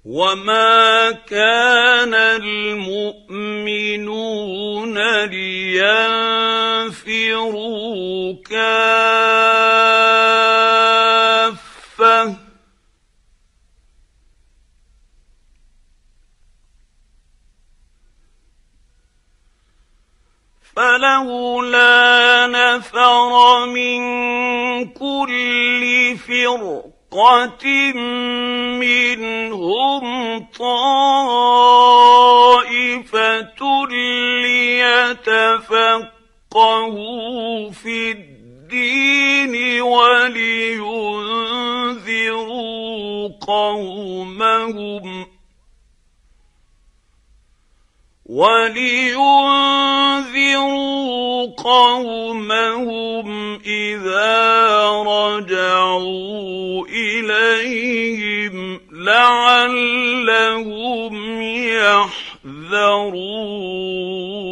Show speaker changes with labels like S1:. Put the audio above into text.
S1: وما كان المؤمنون لينفروا كافة فلولا نفر من كل فرقة منهم طائفة ليتفقهوا في الدين ولينذروا قومهم إذا رجعوا إليهم لعلهم يحذرون.